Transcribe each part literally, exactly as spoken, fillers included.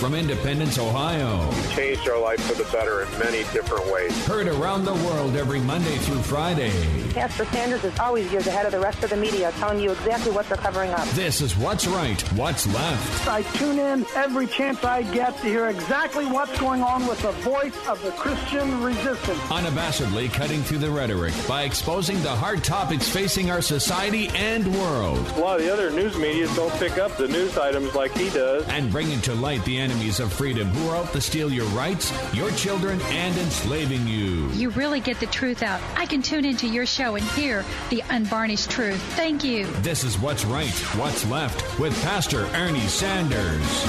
from Independence, Ohio. He changed our life for the better in many different ways. Heard around the world every Monday through Friday. Pastor Sanders is always years ahead of the rest of the media, telling you exactly what they're covering up. This is What's Right, What's Left. I tune in every chance I get to hear exactly what's going on with the voice of the Christian resistance. Unabashedly cutting through the rhetoric by exposing the hard topics facing our society and world. A lot of the other news media don't pick up the news items like he does. And bringing to light the enemies of freedom who are out to steal your rights, your children, and enslaving you. You really get the truth out. I can tune into your show and hear the unvarnished truth. Thank you. This is What's Right, What's Left with Pastor Ernie Sanders.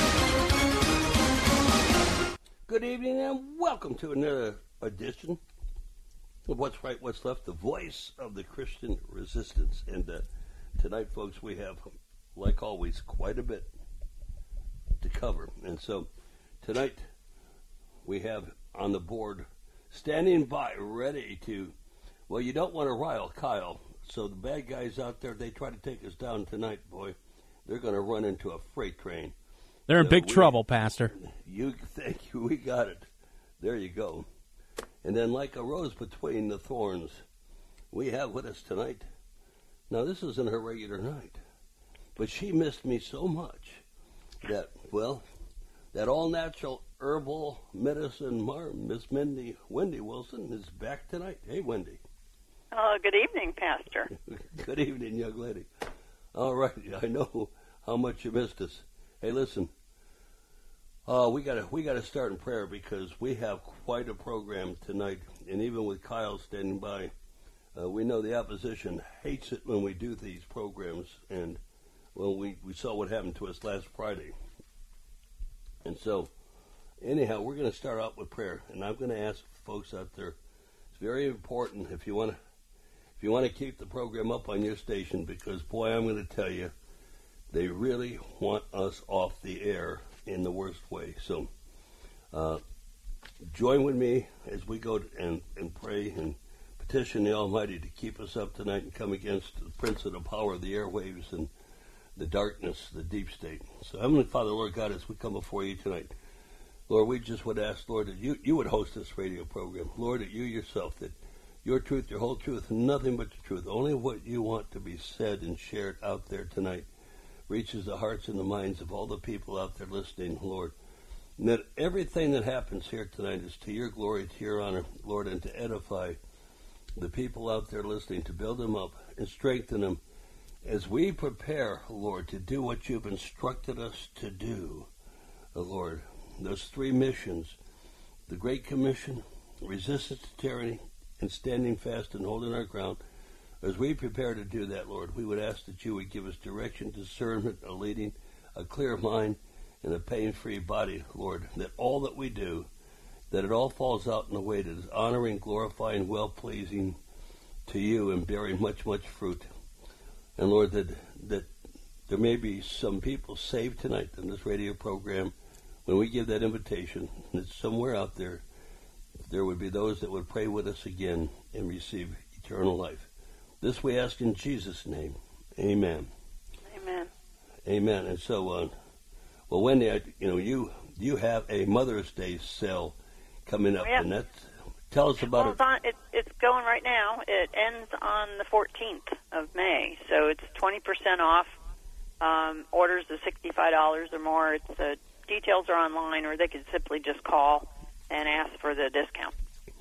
Good evening and welcome to another edition of What's Right, What's Left, the voice of the Christian resistance. And uh, tonight, folks, we have, like always, quite a bit to cover. And so tonight we have on the board, standing by, ready to, well, you don't want to rile Kyle. So the bad guys out there, they try to take us down tonight, boy. They're going to run into a freight train. They're in so big we, trouble, Pastor. You thank you. We got it. There you go. And then, like a rose between the thorns, we have with us tonight. Now, this isn't her regular night, but she missed me so much that, well, that all-natural herbal medicine marm, Miss Mindy, Wendy Wilson, is back tonight. Hey, Wendy. Oh, good evening, Pastor. Good evening, young lady. All right, I know how much you missed us. Hey, listen, uh, we gotta we gotta start in prayer because we have quite a program tonight, and even with Kyle standing by, uh, we know the opposition hates it when we do these programs, and well, we, we saw what happened to us last Friday. And so, anyhow, we're going to start out with prayer, and I'm going to ask folks out there, it's very important if you want to if you want to keep the program up on your station, because, boy, I'm going to tell you, they really want us off the air in the worst way. So, uh, join with me as we go and, and pray and petition the Almighty to keep us up tonight and come against the prince of the power of the airwaves and the darkness, the deep state. So, Heavenly Father, Lord God, as we come before you tonight, Lord, we just would ask, Lord, that you, you would host this radio program. Lord, that you yourself, that your truth, your whole truth, nothing but the truth, only what you want to be said and shared out there tonight reaches the hearts and the minds of all the people out there listening, Lord. And that everything that happens here tonight is to your glory, to your honor, Lord, and to edify the people out there listening, to build them up and strengthen them as we prepare, Lord, to do what you've instructed us to do, Lord. Those three missions, the Great Commission, resistance to tyranny, and standing fast and holding our ground. As we prepare to do that, Lord, we would ask that you would give us direction, discernment, a leading, a clear mind, and a pain-free body, Lord, that all that we do, that it all falls out in a way that is honoring, glorifying, well-pleasing to you and bearing much, much fruit. And, Lord, that, that there may be some people saved tonight in this radio program. When we give that invitation, that somewhere out there, there would be those that would pray with us again and receive eternal life. This we ask in Jesus' name. Amen. Amen. Amen. And so, uh, well, Wendy, I, you know, you you have a Mother's Day sale coming up, yep. and that's, tell us about well, it's, on, it, it's going right now. It ends on the fourteenth of May, so it's twenty percent off. Um, orders of sixty-five dollars or more. It's uh, details are online, or they can simply just call and ask for the discount.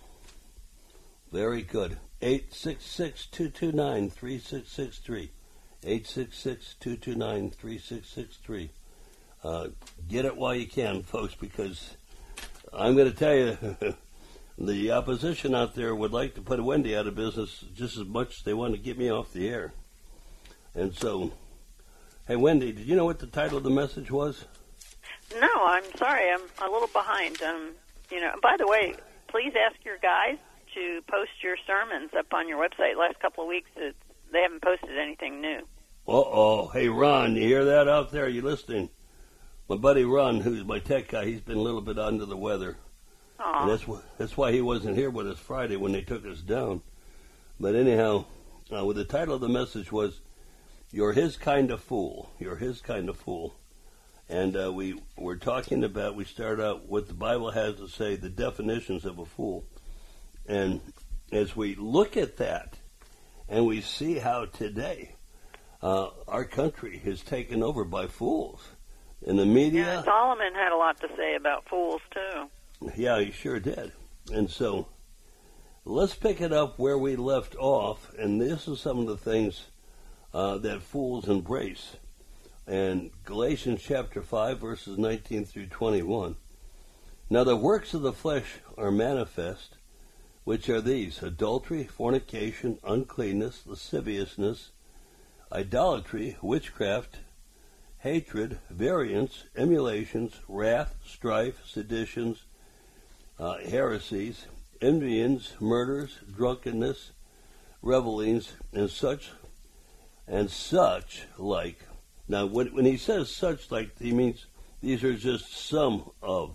Very good. eight six six, two two nine, three six six three. eight six six, two two nine, three six six three. Uh, get it while you can, folks, because I'm going to tell you, the opposition out there would like to put Wendy out of business just as much as they want to get me off the air. And so, hey, Wendy, did you know what the title of the message was? No, I'm sorry. I'm a little behind. Um, you know. By the way, please ask your guys to post your sermons up on your website. Last couple of weeks, it's, they haven't posted anything new. Uh-oh. Hey, Ron, you hear that out there? Are you listening? My buddy Ron, who's my tech guy, he's been a little bit under the weather. Aww. And that's, wh- that's why he wasn't here with us Friday when they took us down. But anyhow, uh, well, the title of the message was, You're His Kind of Fool. You're His Kind of Fool. And uh, we were talking about, we started out what the Bible has to say, the definitions of a fool. And as we look at that, and we see how today uh, our country is taken over by fools. In the media... Yeah, Solomon had a lot to say about fools, too. Yeah, he sure did. And so, let's pick it up where we left off, and this is some of the things uh, that fools embrace. And Galatians chapter five, verses nineteen through twenty-one. Now the works of the flesh are manifest, which are these: adultery, fornication, uncleanness, lasciviousness, idolatry, witchcraft, hatred, variance, emulations, wrath, strife, seditions, uh, heresies, envyings, murders, drunkenness, revelings, and such and such like. Now, when, when he says such like, he means these are just some of,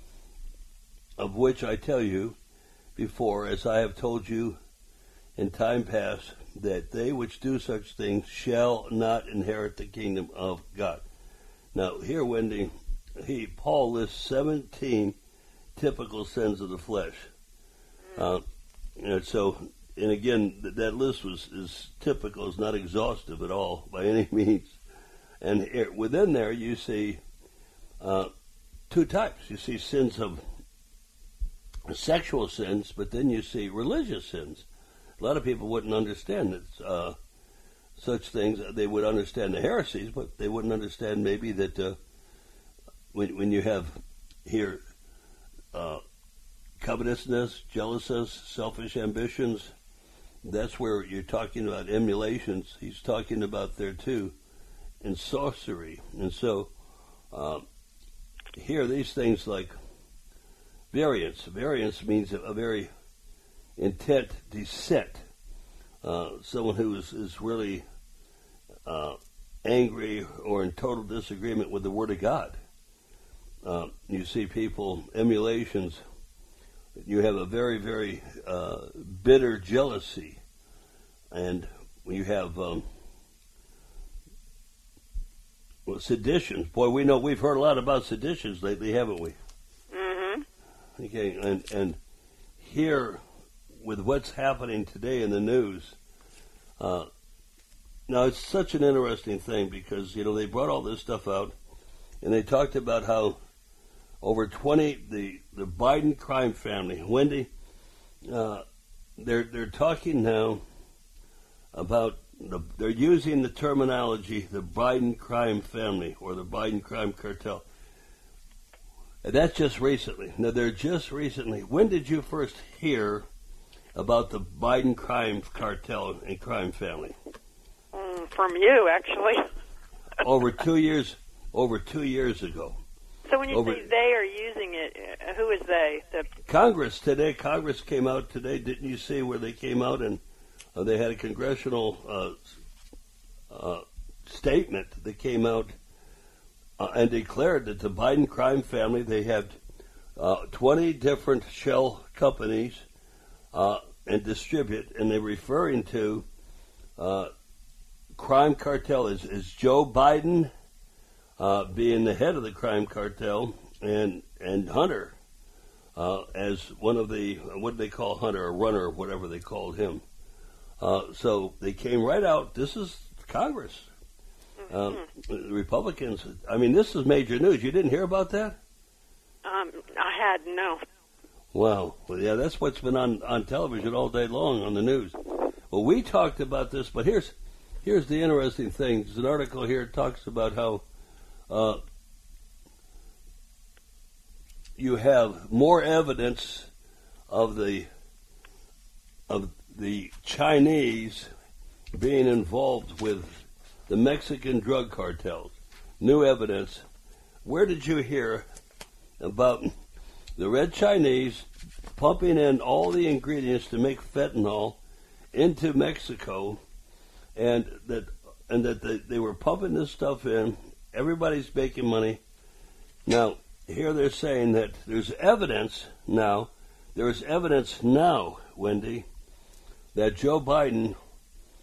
of which I tell you before, as I have told you in time past, that they which do such things shall not inherit the kingdom of God. Now, here, Wendy, he Paul lists seventeen typical sins of the flesh. Uh, and so, and again, th- that list was is typical, is not exhaustive at all by any means. And here, within there, you see uh, two types. You see sins of sexual sins, but then you see religious sins. A lot of people wouldn't understand that, uh, such things. They would understand the heresies, but they wouldn't understand maybe that uh, when, when you have here uh, covetousness, jealousness, selfish ambitions, that's where you're talking about emulations. He's talking about there too. And sorcery. And so uh, here these things like variance. Variance means a, a very intent dissent. Uh, someone who is, is really uh, angry or in total disagreement with the Word of God. Uh, you see people, emulations, you have a very, very uh, bitter jealousy. And when you have... Um, Well, seditions. Boy, we know we've heard a lot about seditions lately, haven't we? Mm-hmm. Okay, and and here, with what's happening today in the news, uh, now it's such an interesting thing because, you know, they brought all this stuff out, and they talked about how over twenty, the, the Biden crime family, Wendy, uh, they're they're talking now about The, they're using the terminology, the Biden crime family or the Biden crime cartel. And that's just recently. Now, they're just recently. When did you first hear about the Biden crime cartel and crime family? Mm, from you, actually. over two years. Over two years ago. So when you over, say they are using it, who is they? The Congress today. Congress came out today. Didn't you see where they came out and Uh, they had a congressional uh, uh, statement that came out uh, and declared that the Biden crime family, they had uh, twenty different shell companies uh, and distribute, and they're referring to uh, crime cartel as, as Joe Biden uh, being the head of the crime cartel, and and Hunter uh, as one of the, what do they call Hunter, a runner, or whatever they called him. Uh, so they came right out. This is Congress. Uh, the Republicans, I mean, this is major news. You didn't hear about that? Um, I had, no. Wow. Well, yeah, that's what's been on, on television all day long on the news. Well, we talked about this, but here's here's the interesting thing. There's an article here that talks about how uh, you have more evidence of the of the Chinese being involved with the Mexican drug cartels. New evidence. Where did you hear about the Red Chinese pumping in all the ingredients to make fentanyl into Mexico, and that and that they, they were pumping this stuff in? Everybody's making money. Now, here they're saying that there's evidence now, there's evidence now, Wendy, that Joe Biden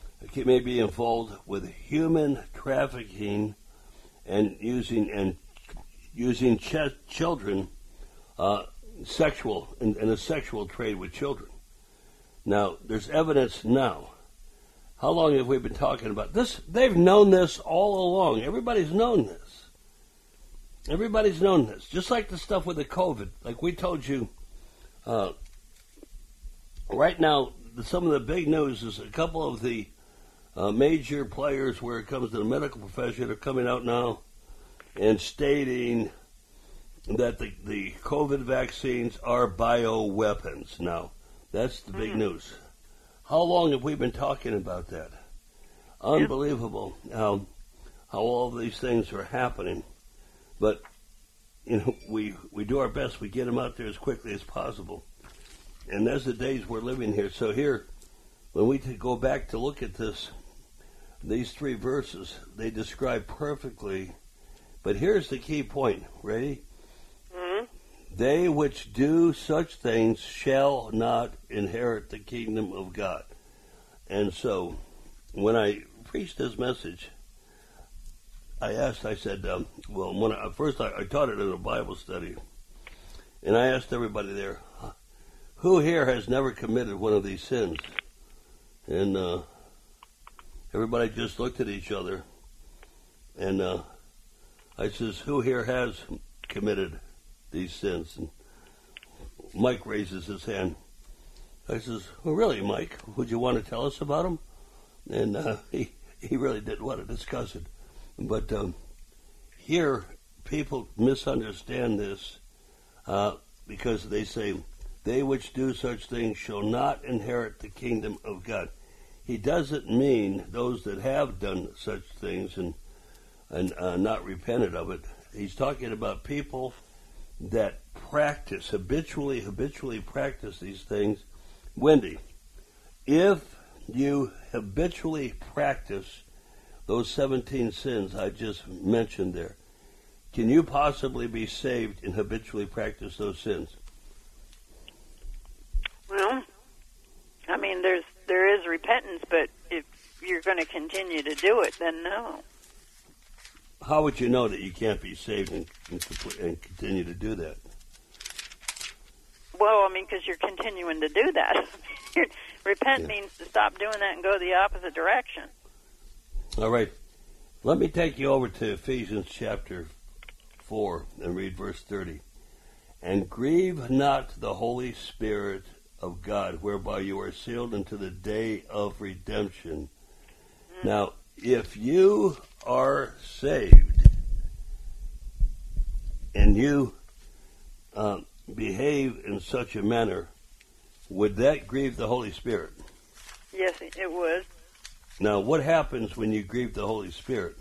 may be involved with human trafficking and using and using ch- children, uh, sexual, in, in a sexual trade with children. Now, there's evidence now. How long have we been talking about this? They've known this all along. Everybody's known this. Everybody's known this. Just like the stuff with the COVID. Like we told you, uh, right now, some of the big news is a couple of the uh, major players where it comes to the medical profession are coming out now and stating that the, the COVID vaccines are bioweapons. Now, that's the big mm-hmm. news. How long have we been talking about that? Unbelievable how, how all of these things are happening. But, you know, we, we do our best. We get them out there as quickly as possible. And that's the days we're living here. So here, when we go back to look at this, these three verses, they describe perfectly. But here's the key point. Ready? Mm-hmm. They which do such things shall not inherit the kingdom of God. And so, when I preached this message, I asked, I said, um, well, when I, first I, I taught it in a Bible study, and I asked everybody there, who here has never committed one of these sins? And uh, everybody just looked at each other, and uh, I says, who here has committed these sins? And Mike raises his hand. I says, well, really, Mike, would you want to tell us about them? And uh, he, he really didn't want to discuss it. But um, here, people misunderstand this uh, because they say, they which do such things shall not inherit the kingdom of God. He doesn't mean those that have done such things and, and uh, not repented of it. He's talking about people that practice, habitually, habitually practice these things. Wendy, if you habitually practice those seventeen sins I just mentioned there, can you possibly be saved and habitually practice those sins? Well, I mean, there's there is repentance, but if you're going to continue to do it, then no. How would you know that you can't be saved and, and continue to do that? Well, I mean, because you're continuing to do that. Repent yeah. means to stop doing that and go the opposite direction. All right. Let me take you over to Ephesians chapter four and read verse thirty. And grieve not the Holy Spirit of God, whereby you are sealed unto the day of redemption. Mm. Now, if you are saved and you uh, behave in such a manner, would that grieve the Holy Spirit? Yes, it would. Now, what happens when you grieve the Holy Spirit?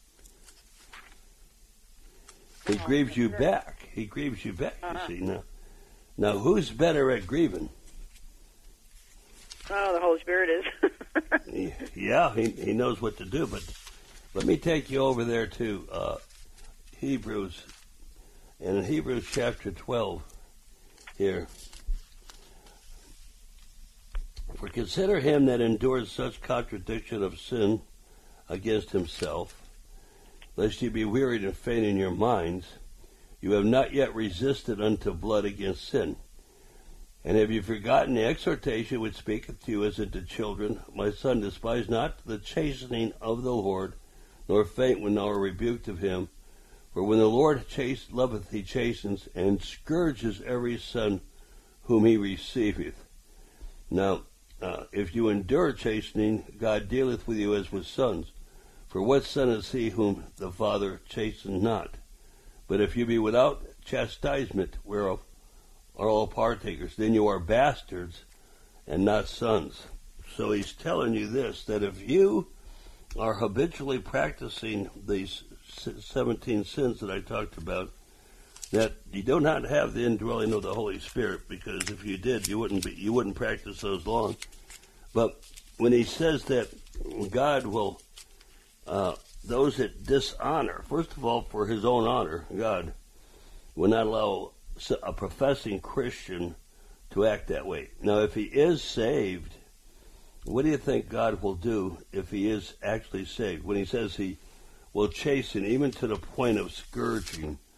He oh, grieves you sure. back. He grieves you back, uh-huh. you see. Now, now, who's better at grieving? Oh, the Holy Spirit is. Yeah, he, he knows what to do, but let me take you over there to uh, Hebrews, and in Hebrews chapter twelve here. For consider him that endures such contradiction of sin against himself, lest ye be wearied and faint in your minds. You have not yet resisted unto blood against sin. And have you forgotten the exhortation which speaketh to you as unto children? My son, despise not the chastening of the Lord, nor faint when thou art rebuked of him. For when the Lord chast- loveth, he chastens, and scourges every son whom he receiveth. Now, uh, if you endure chastening, God dealeth with you as with sons. For what son is he whom the Father chasteneth not? But if you be without chastisement, whereof are all partakers, then you are bastards and not sons. So he's telling you this, that if you are habitually practicing these seventeen sins that I talked about, that you do not have the indwelling of the Holy Spirit, because if you did, you wouldn't be, you wouldn't practice those long. But when he says that God will, uh, those that dishonor, first of all, for his own honor, God will not allow a professing Christian to act that way. Now, if he is saved, what do you think God will do if he is actually saved? When he says he will chasten, even to the point of scourging,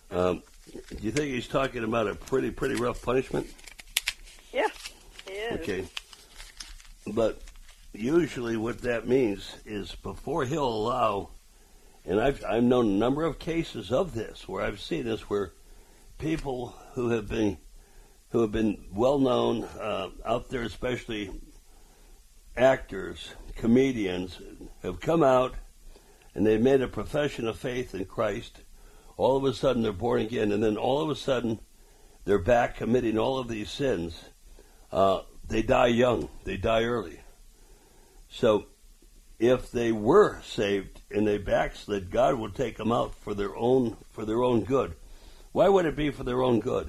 Um, do you think he's talking about a pretty, pretty rough punishment? Yeah, he is. Okay. But usually what that means is before he'll allow, and I've, I've known a number of cases of this, where I've seen this, where people who have been, who have been well known uh, out there, especially actors, comedians, have come out and they've made a profession of faith in Christ. All of a sudden they're born again, and then all of a sudden they're back committing all of these sins. Uh, they die young. They die early. So if they were saved and they backslid, God would take them out for their own for their own good. Why would it be for their own good?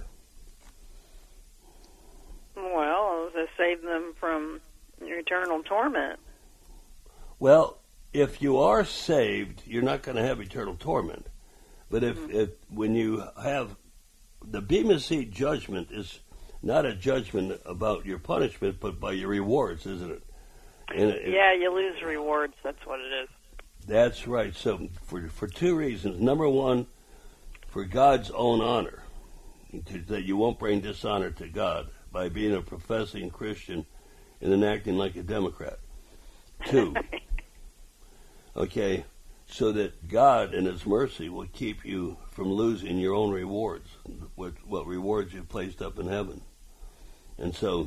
Well, to save them from eternal torment. Well, if you are saved, you're not going to have eternal torment. But if, mm-hmm. if when you have the Bema Seat judgment is not a judgment about your punishment, but by your rewards, isn't it? And it yeah, you lose rewards. That's what it is. That's right. So for for two reasons. Number one, for God's own honor, that you won't bring dishonor to God by being a professing Christian and then acting like a Democrat. Two, okay, so that God in His mercy will keep you from losing your own rewards, what, what rewards you've placed up in heaven. And so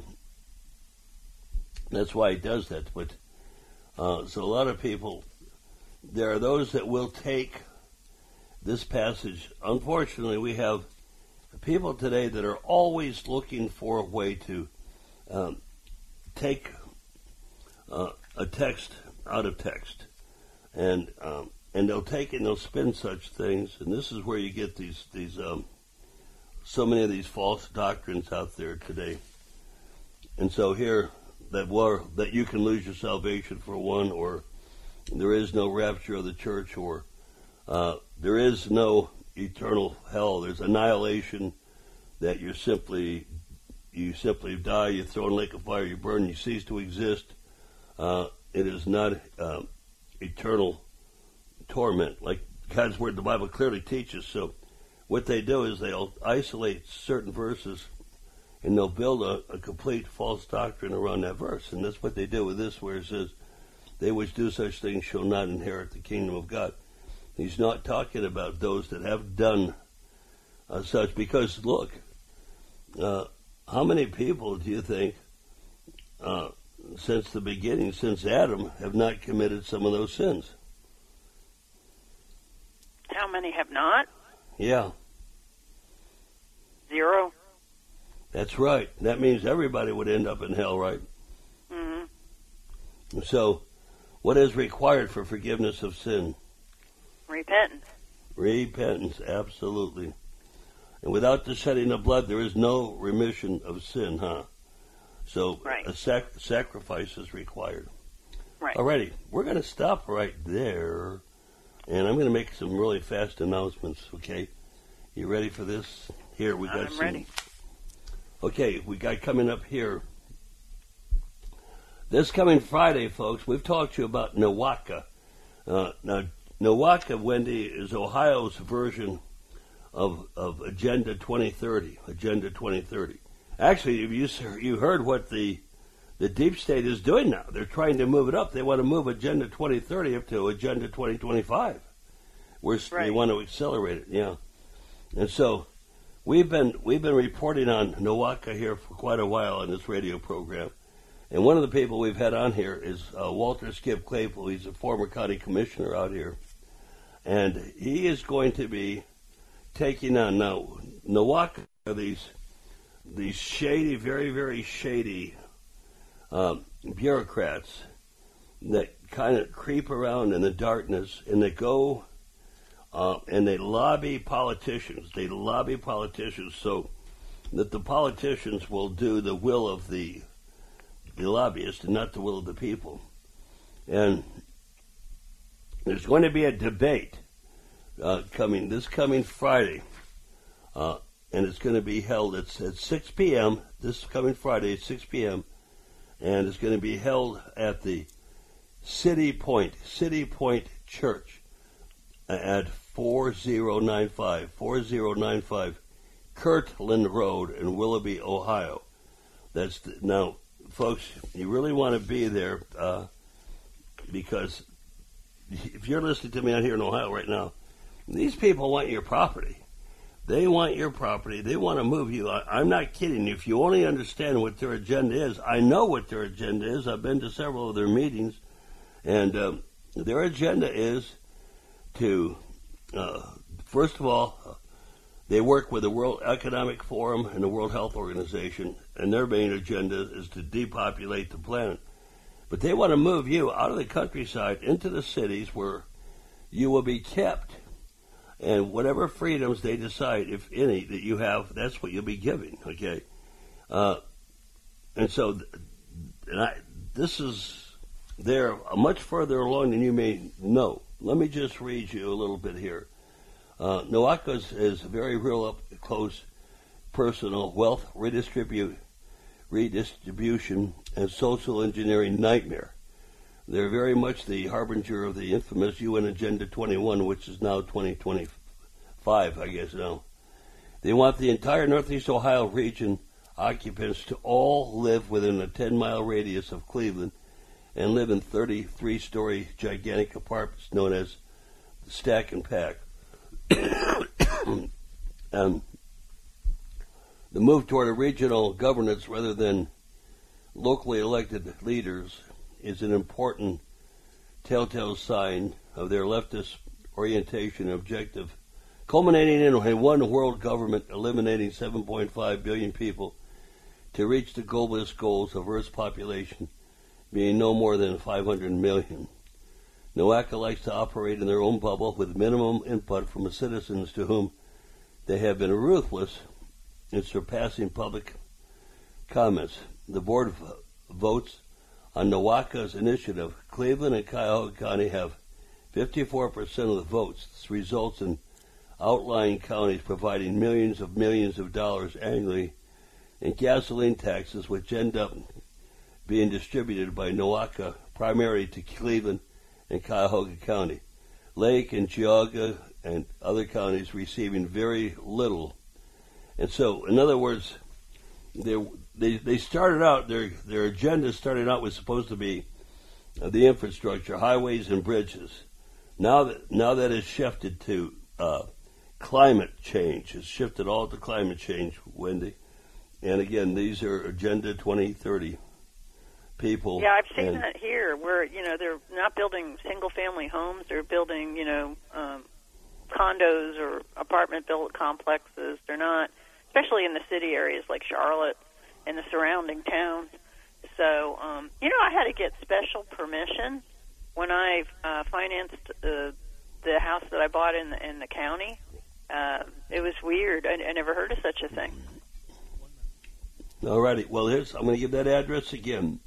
that's why He does that. But uh, so a lot of people, there are those that will take this passage. Unfortunately, we have people today that are always looking for a way to um, take uh, a text out of text, and um, and they'll take it and they'll spin such things, and this is where you get these these um, so many of these false doctrines out there today. And so here that war that you can lose your salvation for one, or there is no rapture of the church, or uh, there is no eternal hell. There's annihilation, that you're simply you simply die, you throw in a lake of fire, you burn, you cease to exist. Uh, it is not uh, eternal torment, like God's Word, the Bible clearly teaches. So what they do is they'll isolate certain verses and they'll build a, a complete false doctrine around that verse. And that's what they do with this, where it says, they which do such things shall not inherit the kingdom of God. He's not talking about those that have done uh, such, because look, uh, how many people do you think uh, since the beginning, since Adam, have not committed some of those sins? How many have not? Yeah. Zero. That's right. That means everybody would end up in hell, right? Mm-hmm. So, what is required for forgiveness of sin? Repentance. Repentance, absolutely. And without the shedding of blood, there is no remission of sin, huh? So right. a sac- sacrifice is required. Right. Alrighty, we're going to stop right there, and I'm going to make some really fast announcements, okay? You ready for this? Here, we got I'm some... ready. Okay, we got coming up here. This coming Friday, folks, we've talked to you about NOWACA. Uh, now, NOWACA, Wendy, is Ohio's version of of Agenda twenty thirty. Agenda twenty thirty. Actually, you you heard what the the deep state is doing now. They're trying to move it up. They want to move Agenda twenty thirty up to Agenda twenty twenty-five. Where right. They want to accelerate it. Yeah, and so we've been we've been reporting on NOWACA here for quite a while on this radio program. And one of the people we've had on here is uh, Walter Skip Claypool. He's a former county commissioner out here. And he is going to be taking on, now, NOWACA are these, these shady, very, very shady um, bureaucrats that kind of creep around in the darkness, and they go uh, and they lobby politicians. They lobby politicians so that the politicians will do the will of the the lobbyists and not the will of the people. And there's going to be a debate uh, coming this coming Friday, uh, and it's going to be held at, at six p.m. this coming Friday at six p.m. and it's going to be held at the City Point City Point Church at four zero nine five, four zero nine five Kirtland Road in Willoughby, Ohio. That's the, now, folks, you really want to be there uh, because if you're listening to me out here in Ohio right now, these people want your property. They want your property. They want to move you. I, I'm not kidding. If you only understand what their agenda is, I know what their agenda is. I've been to several of their meetings, and um, their agenda is to, uh, first of all, they work with the World Economic Forum and the World Health Organization, and their main agenda is to depopulate the planet. But they want to move you out of the countryside into the cities where you will be kept. And whatever freedoms they decide, if any, that you have, that's what you'll be giving, okay? Uh, and so and I, this is, they're much further along than you may know. Let me just read you a little bit here. Uh, NOACA is a very real up close personal wealth redistribute, redistribution and social engineering nightmare. They're very much the harbinger of the infamous U N Agenda twenty-one, which is now twenty twenty-five, I guess now. They want the entire Northeast Ohio region occupants to all live within a ten-mile radius of Cleveland and live in thirty-three-story gigantic apartments known as Stack and Pack. um, the move toward a regional governance rather than locally elected leaders is an important telltale sign of their leftist orientation and objective, culminating in a one world government eliminating seven point five billion people to reach the globalist goals of Earth's population being no more than five hundred million. NOACA likes to operate in their own bubble with minimum input from the citizens to whom they have been ruthless in surpassing public comments. The board v- votes on NOACA's initiative. Cleveland and Cuyahoga County have fifty-four percent of the votes. This results in outlying counties providing millions of millions of dollars annually in gasoline taxes, which end up being distributed by NOACA primarily to Cleveland and Cuyahoga County. Lake and Geauga and other counties receiving very little. And so, in other words, they they they started out their their agenda started out was supposed to be uh, the infrastructure, highways and bridges. Now that now that has shifted to uh, climate change. It's shifted all to climate change, Wendy. And again, these are Agenda twenty thirty people. Yeah, I've seen and, that here, where you know they're not building single-family homes; they're building you know um, condos or apartment-built complexes. They're not, especially in the city areas like Charlotte and the surrounding towns. So, um, you know, I had to get special permission when I uh, financed uh, the house that I bought in the, in the county. Uh, it was weird. I, I never heard of such a thing. All righty. Well, here's I'm going to give that address again.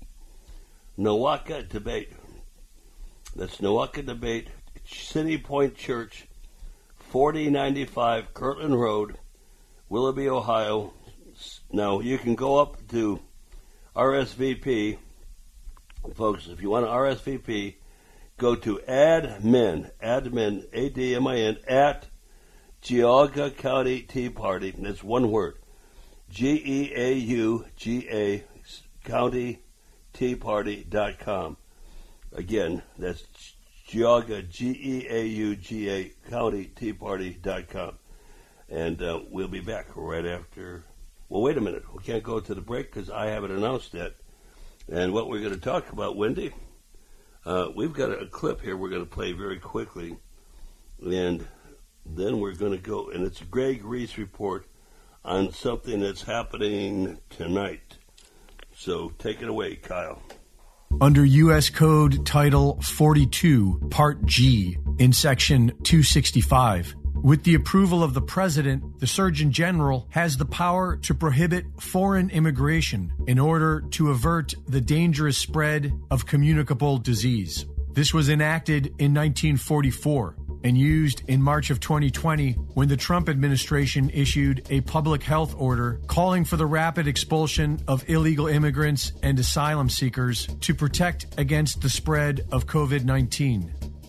NOACA Debate. That's NOACA Debate, City Point Church, forty ninety-five Kirtland Road, Willoughby, Ohio. Now, you can go up to R S V P. Folks, if you want to R S V P, go to admin, admin, A D M I N, at Geauga County Tea Party. That's one word. G E A U G A County Tea Party dot com. Again, that's Geauga, G E A U G A County Tea Party dot com. And uh, we'll be back right after. Well, wait a minute. We can't go to the break because I haven't announced that. And what we're going to talk about, Wendy, uh, we've got a clip here we're going to play very quickly. And then we're going to go, and it's a Greg Reese report on something that's happening tonight. So take it away, Kyle. Under U S Code Title forty-two, Part G, in Section two sixty-five, with the approval of the President, the Surgeon General has the power to prohibit foreign immigration in order to avert the dangerous spread of communicable disease. This was enacted in nineteen forty-four and used in March of twenty twenty when the Trump administration issued a public health order calling for the rapid expulsion of illegal immigrants and asylum seekers to protect against the spread of COVID nineteen.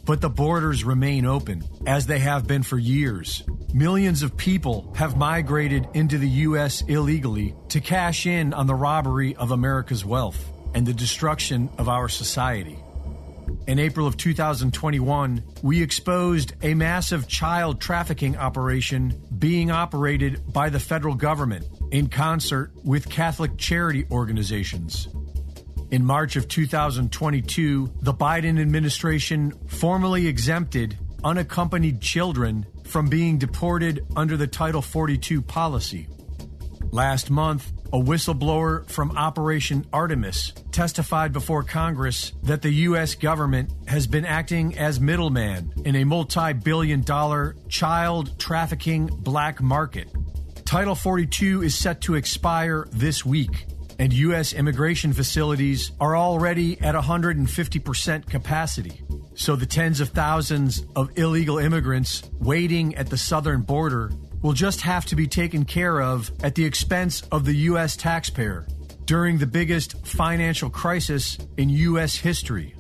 But the borders remain open, as they have been for years. Millions of people have migrated into the U S illegally to cash in on the robbery of America's wealth and the destruction of our society. In April of two thousand twenty-one, we exposed a massive child trafficking operation being operated by the federal government in concert with Catholic charity organizations. In March of two thousand twenty-two, the Biden administration formally exempted unaccompanied children from being deported under the Title forty-two policy. Last month, a whistleblower from Operation Artemis testified before Congress that the U S government has been acting as middleman in a multi-billion dollar child trafficking black market. Title forty-two is set to expire this week, and U S immigration facilities are already at one hundred fifty percent capacity. So the tens of thousands of illegal immigrants waiting at the southern border will just have to be taken care of at the expense of the U S taxpayer during the biggest financial crisis in U S history.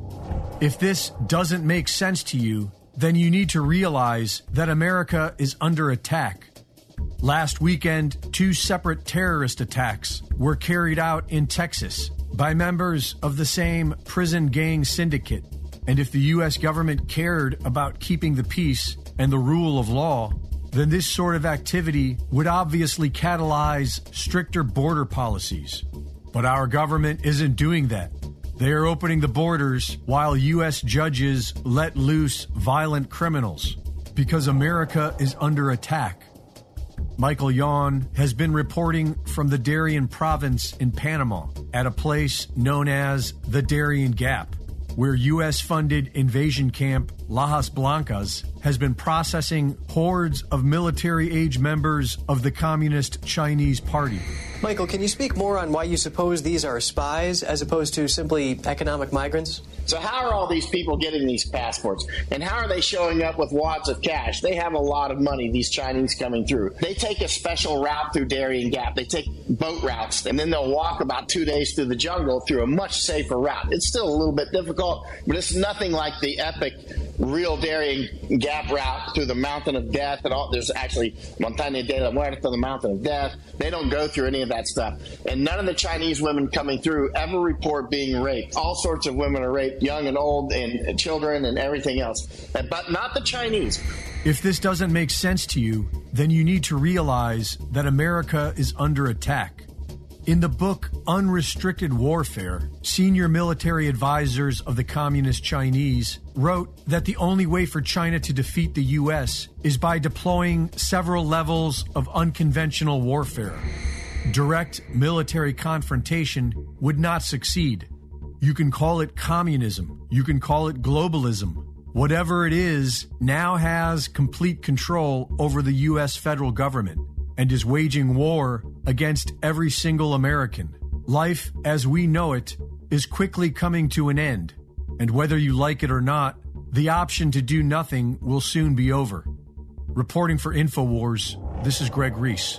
If this doesn't make sense to you, then you need to realize that America is under attack. Last weekend, two separate terrorist attacks were carried out in Texas by members of the same prison gang syndicate. And if the U S government cared about keeping the peace and the rule of law, then this sort of activity would obviously catalyze stricter border policies. But our government isn't doing that. They are opening the borders while U S judges let loose violent criminals because America is under attack. Michael Yon has been reporting from the Darien province in Panama at a place known as the Darien Gap, where U S-funded invasion camp Lajas Blancas has been processing hordes of military-age members of the Communist Chinese Party. Michael, can you speak more on why you suppose these are spies as opposed to simply economic migrants? So how are all these people getting these passports? And how are they showing up with wads of cash? They have a lot of money, these Chinese coming through. They take a special route through Darien Gap. They take boat routes, and then they'll walk about two days through the jungle through a much safer route. It's still a little bit difficult, but it's nothing like the epic real Darien Gap route through the Mountain of Death. And all, there's actually Montaña de la Muerte, the Mountain of Death. They don't go through any of that stuff. And none of the Chinese women coming through ever report being raped. All sorts of women are raped, young and old, and children and everything else. But not the Chinese. If this doesn't make sense to you, then you need to realize that America is under attack. In the book Unrestricted Warfare, senior military advisors of the Communist Chinese wrote that the only way for China to defeat the U S is by deploying several levels of unconventional warfare. Direct military confrontation would not succeed. You can call it communism. You can call it globalism. Whatever it is, now has complete control over the U S federal government and is waging war against every single American. Life as we know it is quickly coming to an end, and whether you like it or not, the option to do nothing will soon be over. Reporting for InfoWars, this is Greg Reese.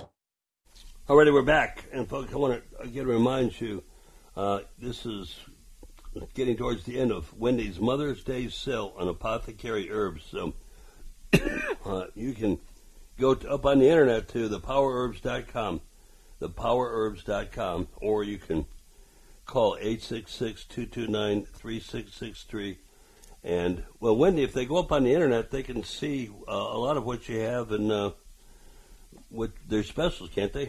All righty, we're back. And folks, I want to again remind you, uh, this is getting towards the end of Wendy's Mother's Day sale on apothecary herbs. So uh, you can go to, up on the internet to the power herbs dot com, the power herbs dot com, or you can call eight six six, two two nine, three six six three. And, well, Wendy, if they go up on the internet, they can see uh, a lot of what you have and uh, what their specials, can't they?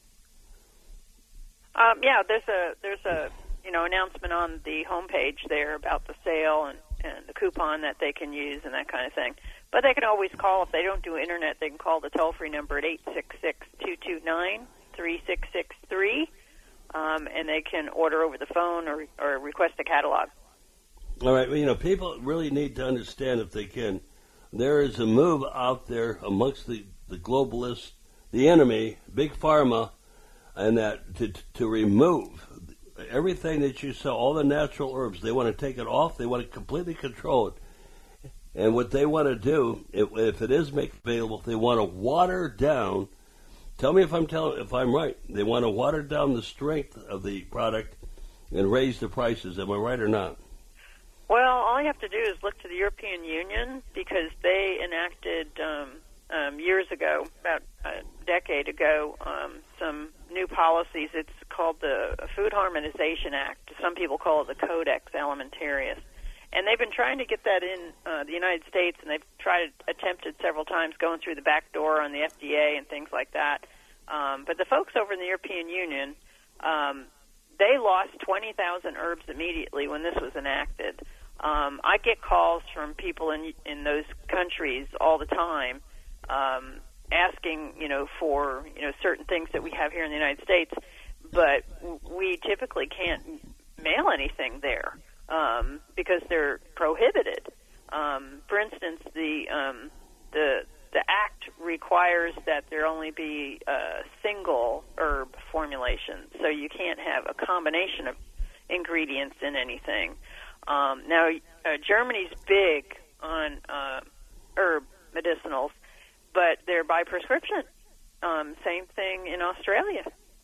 Um, yeah, there's a there's a you know announcement on the homepage there about the sale and, and the coupon that they can use and that kind of thing. But they can always call. If they don't do internet, they can call the toll-free number at eight six six, two two nine, three six six three, um, and they can order over the phone or, or request a catalog. All right. Well, you know, people really need to understand, if they can, there is a move out there amongst the, the globalists, the enemy, Big Pharma, and that to, to remove everything that you sell, all the natural herbs. They want to take it off. They want to completely control it. And what they want to do, if, if it is made available, they want to water down. Tell me if I'm telling, if I'm right. They want to water down the strength of the product and raise the prices. Am I right or not? Well, all you have to do is look to the European Union because they enacted um, um, years ago, about a decade ago, um, some new policies. It's called the Food Harmonization Act. Some people call it the Codex Alimentarius. And they've been trying to get that in uh, the United States, and they've tried, attempted several times going through the back door on the F D A and things like that. Um, but the folks over in the European Union, um, they lost twenty thousand herbs immediately when this was enacted. Um, I get calls from people in in those countries all the time, um, asking, you know, for you know certain things that we have here in the United States, but we typically can't mail anything there um, because they're prohibited. Um, for instance, the um, the the Act requires that there only be a single herb formulation, so you can't have a combination of ingredients in anything. Um, now, uh, Germany's big on uh, herb medicinals, but they're by prescription. Um, same thing in Australia.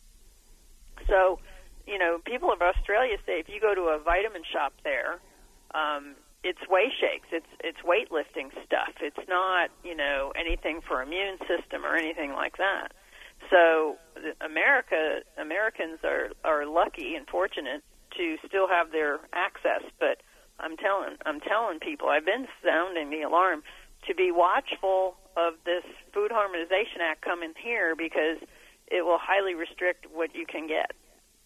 So, you know, people of Australia say if you go to a vitamin shop there, um, it's whey shakes, it's it's weightlifting stuff. It's not, you know, anything for immune system or anything like that. So, America Americans are are lucky and fortunate to still have their access, but I'm telling I'm telling people, I've been sounding the alarm to be watchful of this Food Harmonization Act coming here because it will highly restrict what you can get.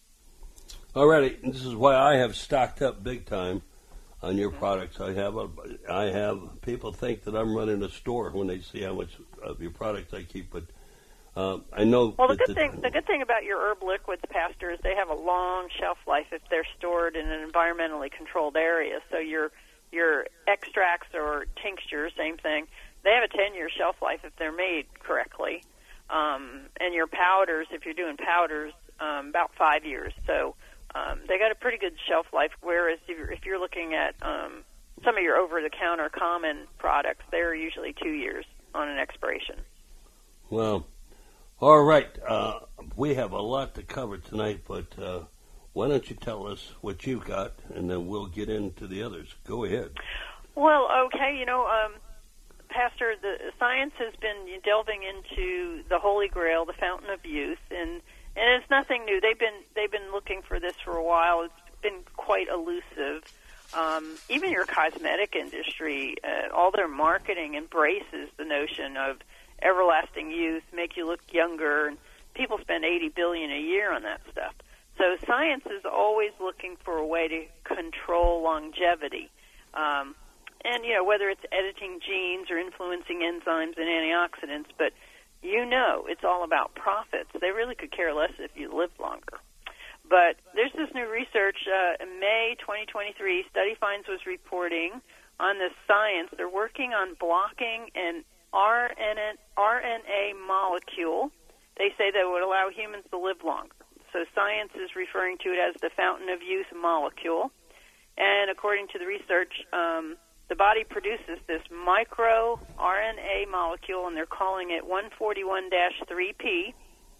Alrighty, this is why I have stocked up big time on your products. I have a, I have people think that I'm running a store when they see how much of your products I keep, but uh, I know. Well, the good the, thing the good thing about your herb liquids, Pastor, is they have a long shelf life if they're stored in an environmentally controlled area. So your your extracts or tinctures, same thing, they have a ten-year shelf life if they're made correctly. Um, and your powders, if you're doing powders, um, about five years. So um, they got a pretty good shelf life, whereas if you're, if you're looking at um, some of your over-the-counter common products, they're usually two years on an expiration. Well, all right. Uh, we have a lot to cover tonight, but uh, why don't you tell us what you've got, and then we'll get into the others. Go ahead. Well, okay, you know, um, Pastor, the science has been delving into the Holy Grail, the Fountain of Youth, and and it's nothing new. They've been they've been looking for this for a while. It's been quite elusive. Um, even your cosmetic industry, uh, all their marketing embraces the notion of everlasting youth, make you look younger, and people spend eighty billion dollars a year on that stuff. So science is always looking for a way to control longevity. Um, and, you know, whether it's editing genes or influencing enzymes and antioxidants, but you know it's all about profits. They really could care less if you live longer. But there's this new research. Uh, in May twenty twenty-three, Study Finds was reporting on this science. They're working on blocking an R N A molecule. They say that would allow humans to live longer. So science is referring to it as the Fountain of Youth molecule. And according to the research, um, the body produces this micro R N A molecule, and they're calling it one forty-one dash three P.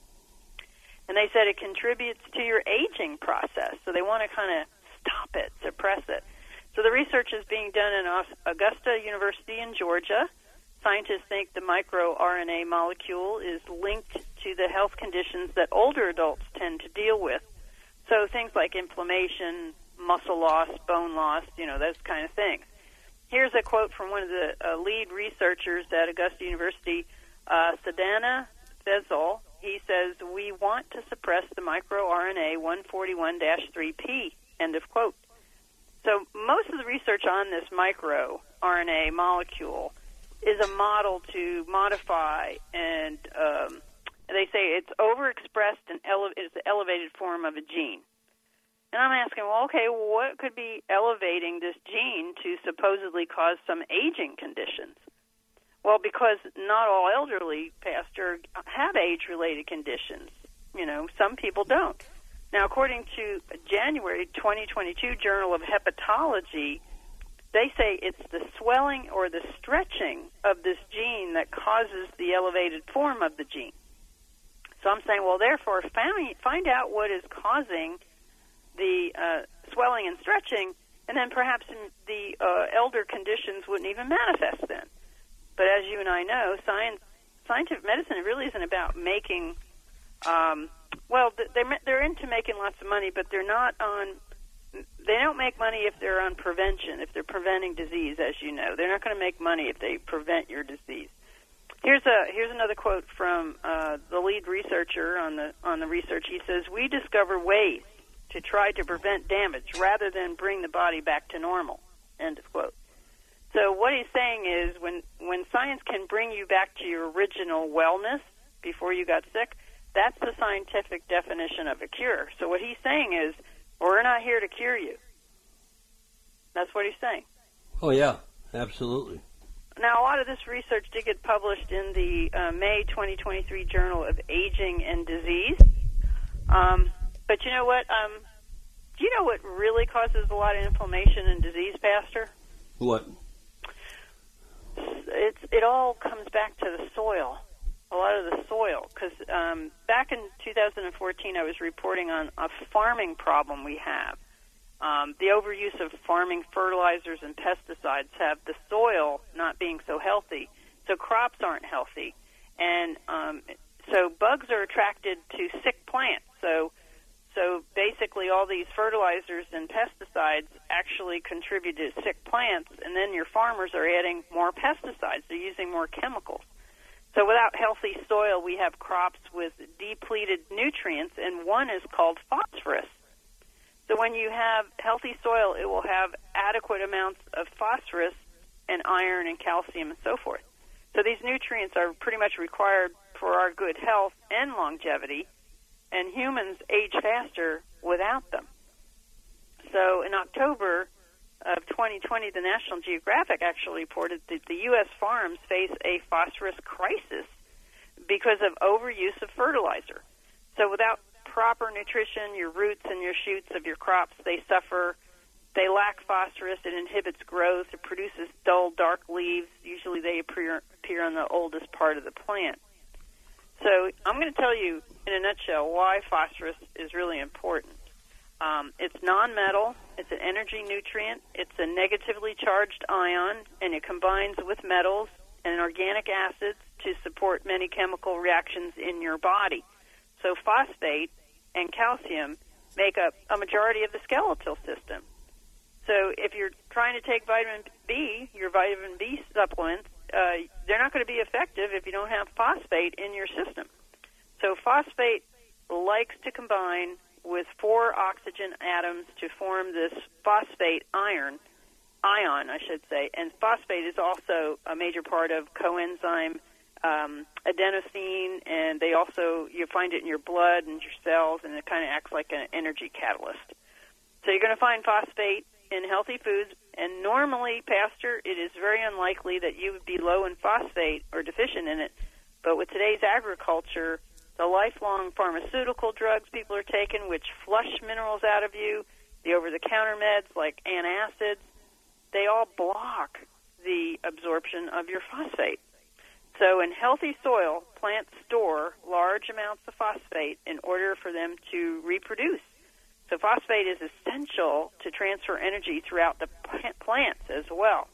And they said it contributes to your aging process. So they want to kind of stop it, suppress it. So the research is being done in Augusta University in Georgia. Scientists think the micro R N A molecule is linked to the health conditions that older adults tend to deal with. So things like inflammation, muscle loss, bone loss, you know, those kind of things. Here's a quote from one of the uh, lead researchers at Augusta University, uh, Sadhana Fezol. He says, we want to suppress the micro R N A one forty-one dash three P, end of quote. So most of the research on this micro R N A molecule is a model to modify, and um, they say it's overexpressed and ele- it's an elevated form of a gene. And I'm asking, well, okay, what could be elevating this gene to supposedly cause some aging conditions? Well, because not all elderly, Pastor, have age-related conditions. You know, some people don't. Now, according to January twenty twenty-two Journal of Hepatology, they say it's the swelling or the stretching of this gene that causes the elevated form of the gene. So I'm saying, well, therefore, find, find out what is causing the uh, swelling and stretching and then perhaps the uh, elder conditions wouldn't even manifest then. But as you and I know, science, scientific medicine really isn't about making, um, well, they're, they're into making lots of money, but they're not on, they don't make money if they're on prevention, if they're preventing disease, as you know. They're not going to make money if they prevent your disease. Here's a here's another quote from uh, the lead researcher on the on the research. He says, "We discover ways to try to prevent damage rather than bring the body back to normal." End of quote. So what he's saying is, when when science can bring you back to your original wellness before you got sick, that's the scientific definition of a cure. So what he's saying is, we're not here to cure you. That's what he's saying. Oh yeah, absolutely. Now, a lot of this research did get published in the uh, May twenty twenty-three Journal of Aging and Disease. Um, but you know what? Um, do you know what really causes a lot of inflammation and disease, Pastor? What? It's, it all comes back to the soil, a lot of the soil. Because um, back in two thousand fourteen, I was reporting on a farming problem we have. Um, the overuse of farming fertilizers and pesticides have the soil not being so healthy, so crops aren't healthy, and um, so bugs are attracted to sick plants. So, so basically, all these fertilizers and pesticides actually contribute to sick plants, and then your farmers are adding more pesticides. They're using more chemicals. So, without healthy soil, we have crops with depleted nutrients, and one is called phosphorus. So when you have healthy soil, it will have adequate amounts of phosphorus and iron and calcium and so forth. So these nutrients are pretty much required for our good health and longevity, and humans age faster without them. So in October of twenty twenty, the National Geographic actually reported that the U S farms face a phosphorus crisis because of overuse of fertilizer. So without proper nutrition, your roots and your shoots of your crops, they suffer. They lack phosphorus. It inhibits growth. It produces dull, dark leaves. Usually they appear, appear on the oldest part of the plant. So I'm going to tell you in a nutshell why phosphorus is really important. Um, it's non-metal. It's an energy nutrient. It's a negatively charged ion, and it combines with metals and organic acids to support many chemical reactions in your body. So phosphate and calcium make up a majority of the skeletal system. So if you're trying to take vitamin B, your vitamin B supplements, uh, they're not going to be effective if you don't have phosphate in your system. So phosphate likes to combine with four oxygen atoms to form this phosphate iron, ion, I should say. And phosphate is also a major part of coenzyme Um, adenosine, and they also, you find it in your blood and your cells, and it kind of acts like an energy catalyst. So you're going to find phosphate in healthy foods, and normally, Pastor, it is very unlikely that you would be low in phosphate or deficient in it, but with today's agriculture, the lifelong pharmaceutical drugs people are taking, which flush minerals out of you, the over-the-counter meds like antacids, they all block the absorption of your phosphate. So in healthy soil, plants store large amounts of phosphate in order for them to reproduce. So phosphate is essential to transfer energy throughout the plants as well.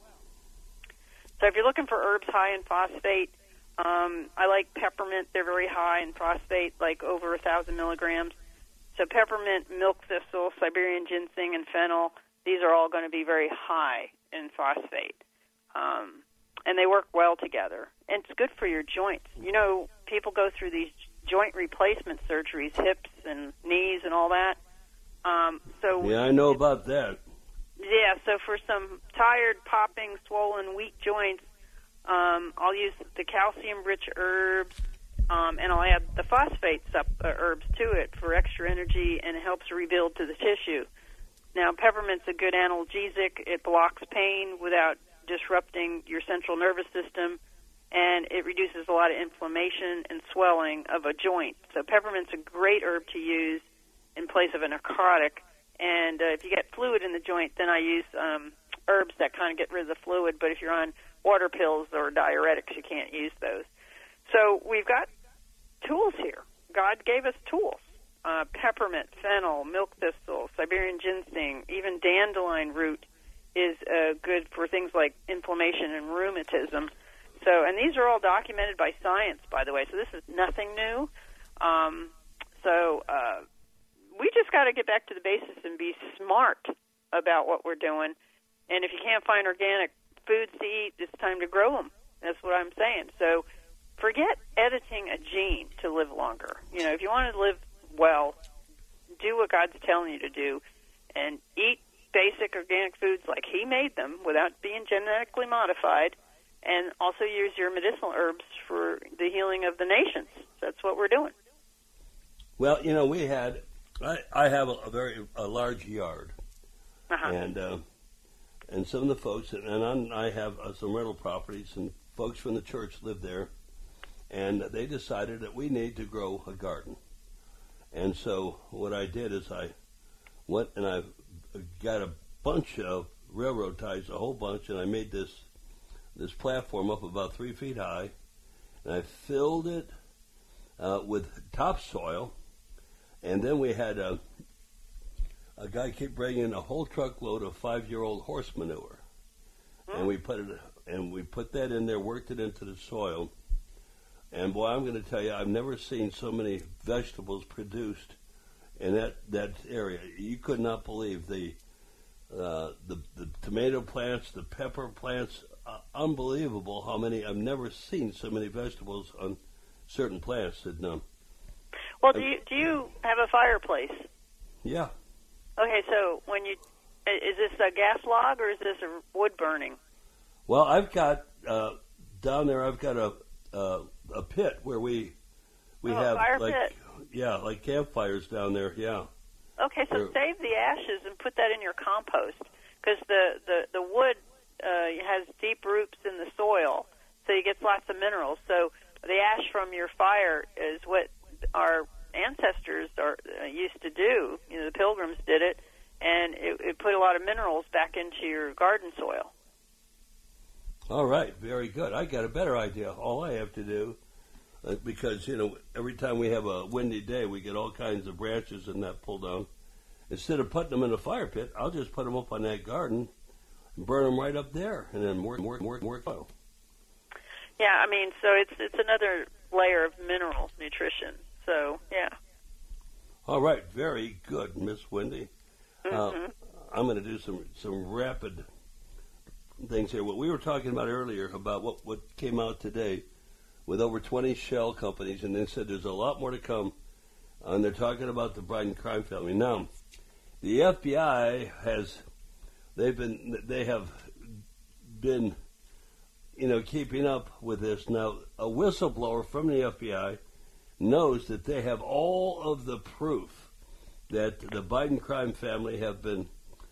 So if you're looking for herbs high in phosphate, um, I like peppermint. They're very high in phosphate, like over one thousand milligrams. So peppermint, milk thistle, Siberian ginseng, and fennel, these are all going to be very high in phosphate. Um And they work well together. And it's good for your joints. You know, people go through these joint replacement surgeries, hips and knees and all that. Um, so yeah, I know about that. Yeah, so for some tired, popping, swollen, weak joints, um, I'll use the calcium-rich herbs, um, and I'll add the phosphate sup- uh, herbs to it for extra energy, and it helps rebuild to the tissue. Now, peppermint's a good analgesic. It blocks pain without disrupting your central nervous system, and it reduces a lot of inflammation and swelling of a joint. So peppermint's a great herb to use in place of a necrotic, and uh, if you get fluid in the joint, then I use um, herbs that kind of get rid of the fluid, but if you're on water pills or diuretics, you can't use those. So we've got tools here. God gave us tools. Uh, peppermint, fennel, milk thistle, Siberian ginseng, even dandelion root, things like inflammation and rheumatism. So, and these are all documented by science, by the way. So this is nothing new. Um, so uh, we just got to get back to the basics and be smart about what we're doing. And if you can't find organic foods to eat, it's time to grow them. That's what I'm saying. So forget editing a gene to live longer. You know, if you want to live well, do what God's telling you to do and eat basic organic foods like He made them without being genetically modified, and also use your medicinal herbs for the healing of the nations. That's what we're doing. Well, you know, we had, I, I have a, a very a large yard, uh-huh. and uh, and some of the folks, and I'm, I have uh, some rental properties, and folks from the church live there, and they decided that we need to grow a garden. And so what I did is I went and I got a bunch of railroad ties, a whole bunch, and I made this this platform up about three feet high, and I filled it uh, with topsoil, and then we had a, a guy keep bringing a whole truckload of five-year-old horse manure, mm. and we put it and we put that in there, worked it into the soil, and boy, I'm going to tell you, I've never seen so many vegetables produced in that, that area. You could not believe the uh, the the tomato plants, the pepper plants. Uh, unbelievable how many. I've never seen so many vegetables on certain plants. And, um, well, do you do you have a fireplace? Yeah. Okay, so when you is this a gas log or is this a wood burning? Well, I've got uh, down there. I've got a uh, a pit where we we oh, have fire like pit. yeah, like campfires down there. Yeah. Okay, so They're, save the ashes and put that in your compost because the the the wood. Uh, has deep roots in the soil, so you get lots of minerals. So the ash from your fire is what our ancestors are, uh, used to do. You know, the Pilgrims did it, and it, it put a lot of minerals back into your garden soil. All right, very good. I got a better idea. All I have to do, uh, because, you know, every time we have a windy day, we get all kinds of branches and that pulled down. Instead of putting them in a fire pit, I'll just put them up on that garden and burn them right up there, and then more, more, more, more oil. Yeah, I mean, so it's it's another layer of mineral nutrition. So, yeah. All right, very good, Miss Wendy. Mm-hmm. Uh, I'm going to do some some rapid things here. What we were talking about earlier about what, what came out today with over twenty shell companies, and they said there's a lot more to come, and they're talking about the Biden crime family. Now, the F B I has... They've been, they have been, you know, keeping up with this. Now, a whistleblower from the F B I knows that they have all of the proof that the Biden crime family have been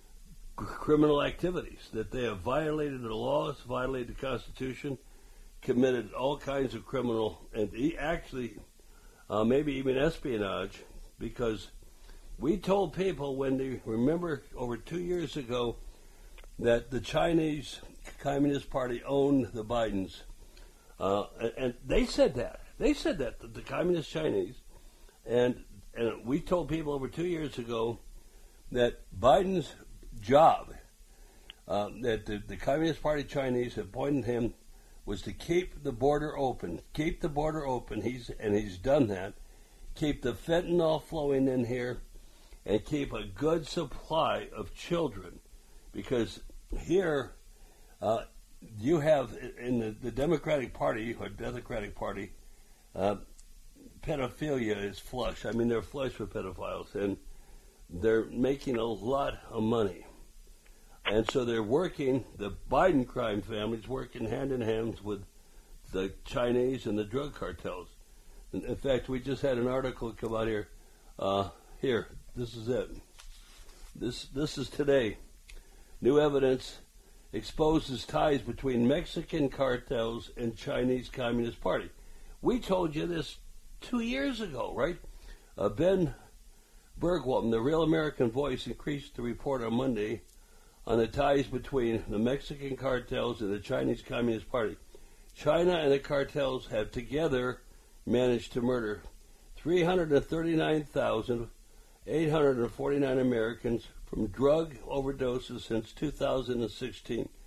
criminal activities, that they have violated the laws, violated the Constitution, committed all kinds of criminal, and actually uh, maybe even espionage, because we told people when they, remember over two years ago, that the Chinese Communist Party owned the Bidens. Uh, and, and they said that. They said that, the, the Communist Chinese. And, and we told people over two years ago that Biden's job, uh, that the, the Communist Party Chinese appointed him, was to keep the border open. Keep the border open. He's and he's done that. Keep the fentanyl flowing in here, and keep a good supply of children. Because here, uh, you have in the, the Democratic Party, or Democratic Party, uh, pedophilia is flush. I mean, they're flush with pedophiles, and they're making a lot of money. And so they're working, the Biden crime family's working hand in hand with the Chinese and the drug cartels. In, in fact, we just had an article come out here. Uh, here, this is it. This This is today. New evidence exposes ties between Mexican cartels and Chinese Communist Party. We told you this two years ago, right? Uh, Ben Bergwalden, the Real American Voice, increased the report on Monday on the ties between the Mexican cartels and the Chinese Communist Party. China and the cartels have together managed to murder three hundred thirty-nine thousand eight hundred forty-nine Americans from drug overdoses since two thousand sixteen.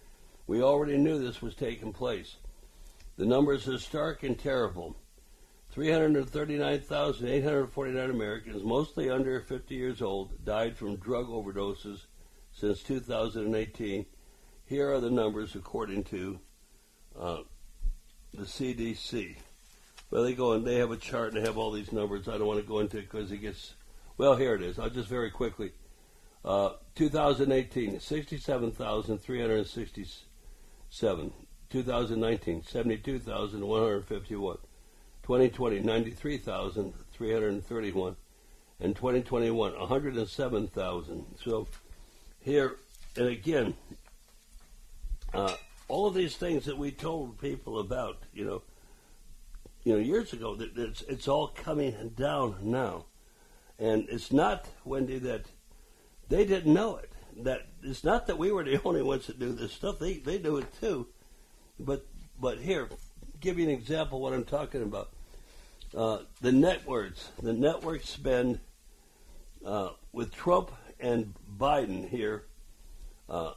We already knew this was taking place. The numbers are stark and terrible. three hundred thirty-nine thousand eight hundred forty-nine Americans, mostly under fifty years old, died from drug overdoses since two thousand eighteen. Here are the numbers according to uh, the C D C. Well, they go and they have a chart and they have all these numbers. I don't want to go into it because it gets... Well, here it is. I'll just very quickly. Uh, two thousand eighteen, sixty-seven thousand three hundred sixty-seven. two thousand nineteen, seventy-two thousand one hundred fifty-one. twenty twenty, ninety-three thousand three hundred thirty-one. And twenty twenty-one, one hundred seven thousand. So here, and again, uh, all of these things that we told people about, you know, you know, years ago, that it's, it's all coming down now. And it's not, Wendy, that they didn't know it. That it's not that we were the only ones that do this stuff. They they do it too. But but here, give you an example of what I'm talking about. Uh, the networks, the networks spend uh, with Trump and Biden here uh,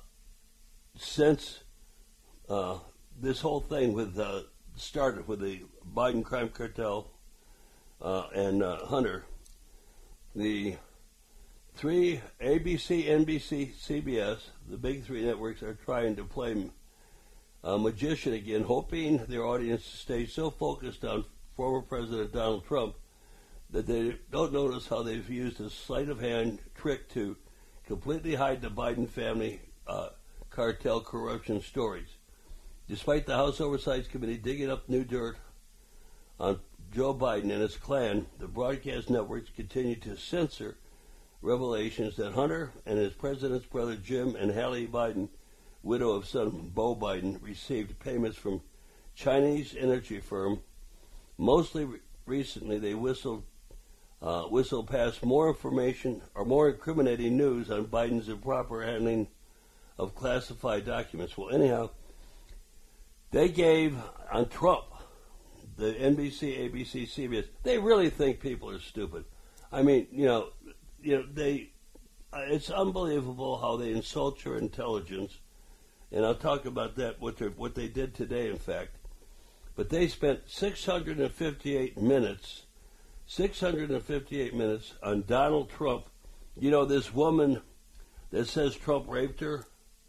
since uh, this whole thing with uh, started with the Biden crime cartel uh, and uh, Hunter. The three, A B C, N B C, C B S, the big three networks are trying to play uh, magician again, hoping their audience stays so focused on former President Donald Trump that they don't notice how they've used a sleight of hand trick to completely hide the Biden family uh, cartel corruption stories. Despite the House Oversight Committee digging up new dirt on Joe Biden and his clan, the broadcast networks continue to censor revelations that Hunter and his president's brother Jim and Hallie Biden, widow of son Beau Biden, received payments from Chinese energy firm. Mostly re- recently, they whistled uh, whistled past more information or more incriminating news on Biden's improper handling of classified documents. Well, anyhow, they gave on Trump, the N B C, A B C, C B S. They really think people are stupid. I mean, you know, you know, they. Uh, it's unbelievable how they insult your intelligence, and I'll talk about that. What they what they did today, in fact. But they spent six hundred fifty-eight minutes, six hundred fifty-eight minutes on Donald Trump. You know, this woman that says Trump raped her.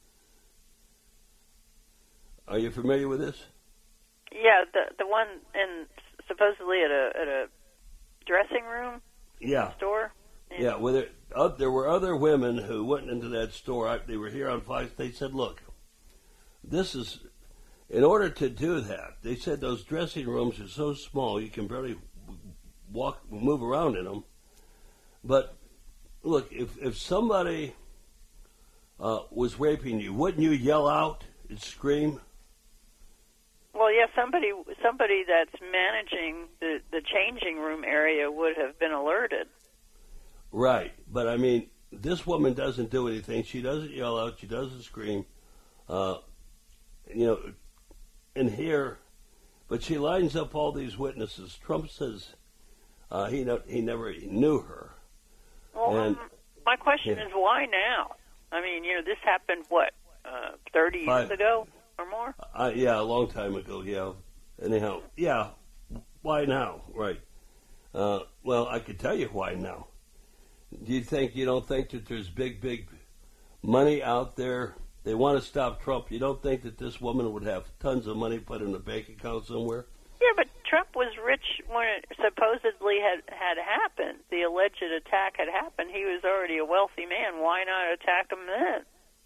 Are you familiar with this? Yeah, the the one in supposedly at a at a dressing room. Yeah. Store. Yeah. yeah well, there, uh, there were other women who went into that store. I, they were here on Fox. They said, "Look, this is." In order to do that, they said those dressing rooms are so small you can barely walk, move around in them. But look, if if somebody uh, was raping you, wouldn't you yell out and scream? Well, yeah, somebody somebody that's managing the, the changing room area would have been alerted. Right, but I mean, this woman doesn't do anything. She doesn't yell out. She doesn't scream. Uh, you know, and here, but she lines up all these witnesses. Trump says uh, he no, he never knew her. Well, and, um, my question yeah. is, why now? I mean, you know, this happened what uh, thirty years Five. ago or more? Uh, yeah, a long time ago. Yeah. Anyhow, yeah. Why now? Right. Uh, well, I could tell you why now. Do you think you don't think that there's big, big money out there? They want to stop Trump. You don't think that this woman would have tons of money put in a bank account somewhere? Yeah, but Trump was rich when it supposedly had, had happened. The alleged attack had happened. He was already a wealthy man. Why not attack him then?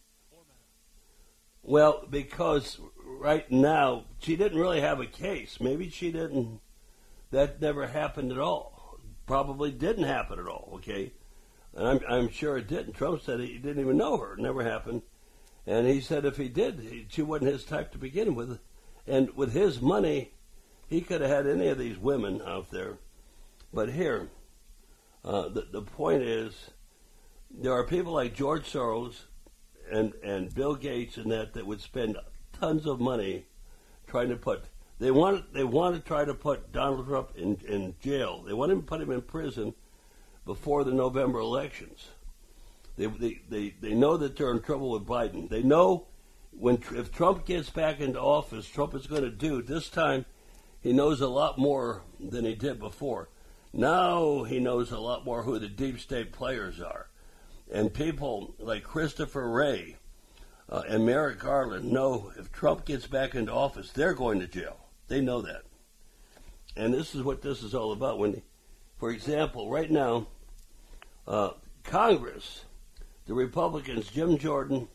Well, because right now, she didn't really have a case. Maybe she didn't. That never happened at all. Probably didn't happen at all, okay? And I'm, I'm sure it didn't. Trump said he didn't even know her. It never happened. And he said if he did, he, she wasn't his type to begin with. And with his money, he could have had any of these women out there. But here, uh, the, the point is, there are people like George Soros and, and Bill Gates and that that would spend tons of money trying to put, they want, they want to try to put Donald Trump in, in jail. They want to put him in prison before the November elections. They, they they they know that they're in trouble with Biden. They know when if Trump gets back into office, Trump is going to do, this time he knows a lot more than he did before. Now he knows a lot more who the deep state players are. And people like Christopher Wray uh, and Merrick Garland know if Trump gets back into office, they're going to jail. They know that. And this is what this is all about. When, for example, right now, uh, Congress, the Republicans, Jim Jordan,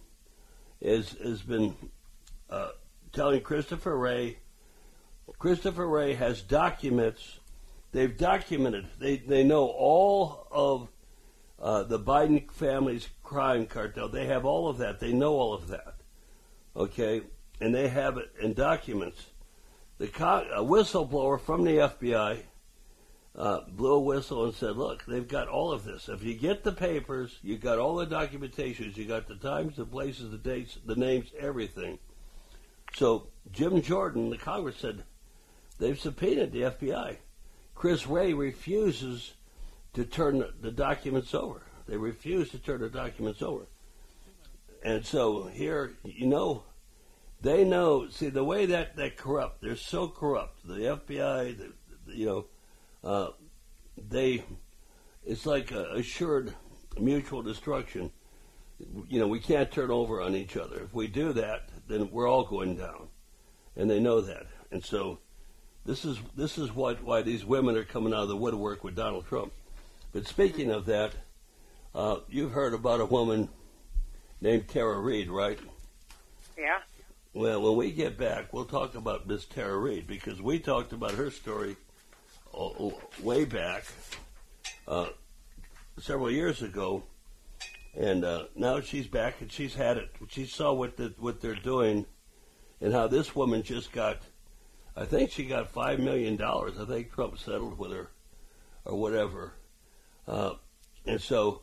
is has been uh, telling Christopher Wray. Christopher Wray has documents. They've documented. They they know all of uh, the Biden family's crime cartel. They have all of that. They know all of that. Okay, and they have it in documents. The co- a whistleblower from the F B I uh, blew a whistle and said, "Look, they've got all of this. If you get the papers, you got all the documentations. You got the times, the places, the dates, the names, everything." So Jim Jordan, the Congress said, they've subpoenaed the F B I. Chris Wray refuses to turn the documents over. They refuse to turn the documents over. And so here, you know, they know, see, the way that they're corrupt, they're so corrupt. The F B I, the, the, you know, uh, they, it's like a assured mutual destruction. You know, we can't turn over on each other. If we do that, then we're all going down. And they know that. And so this is this is what why these women are coming out of the woodwork with Donald Trump. But speaking of that, uh, you've heard about a woman named Tara Reid, right? Yeah. Well, when we get back, we'll talk about Miss Tara Reid, because we talked about her story uh, way back uh, several years ago, and uh, now she's back and she's had it. She saw what the, what they're doing, and how this woman just got, I think she got five million dollars. I think Trump settled with her, or whatever. Uh, and so,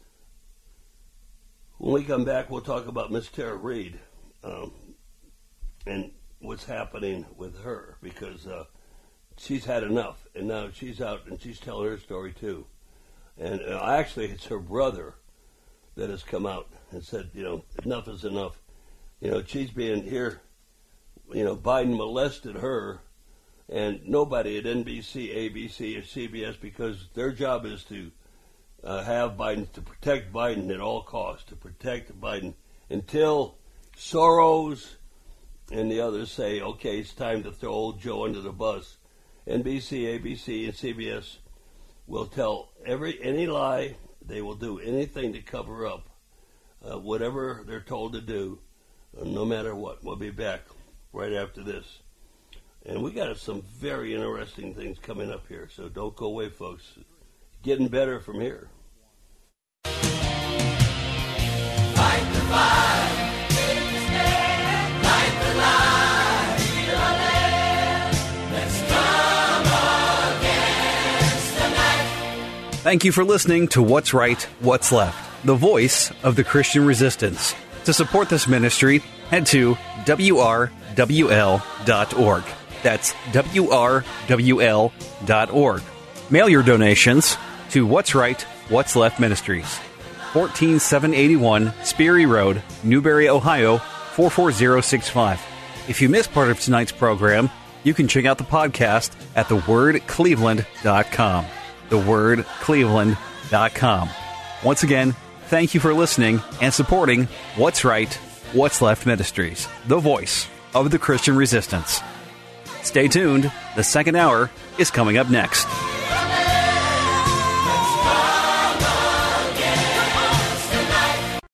when we come back, we'll talk about Miss Tara Reid um, and what's happening with her, because uh, she's had enough, and now she's out and she's telling her story too. And uh, actually, it's her brother that has come out and said, you know, enough is enough. You know, she's being here. You know, Biden molested her, and nobody at N B C, A B C, or C B S, because their job is to uh, have Biden, to protect Biden at all costs, to protect Biden until Soros and the others say, okay, it's time to throw old Joe under the bus. N B C, A B C, and C B S will tell every any lie. They will do anything to cover up uh, whatever they're told to do, uh, no matter what. We'll be back right after this. And we got some very interesting things coming up here, so don't go away, folks. Getting better from here. Fight the fight, take the stand, fight the lie, heal our land. Let's come against the night. Thank you for listening to What's Right, What's Left, the voice of the Christian resistance. To support this ministry, head to W R W L dot org. That's W R W L dot org. Mail your donations to What's Right, What's Left Ministries, fourteen seven eighty-one Sperry Road, Newberry, Ohio, four four zero six five. If you missed part of tonight's program, you can check out the podcast at the word cleveland dot com. the word cleveland dot com. Once again, thank you for listening and supporting What's Right, What's Left Ministries, the voice of the Christian resistance. Stay tuned. The second hour is coming up next.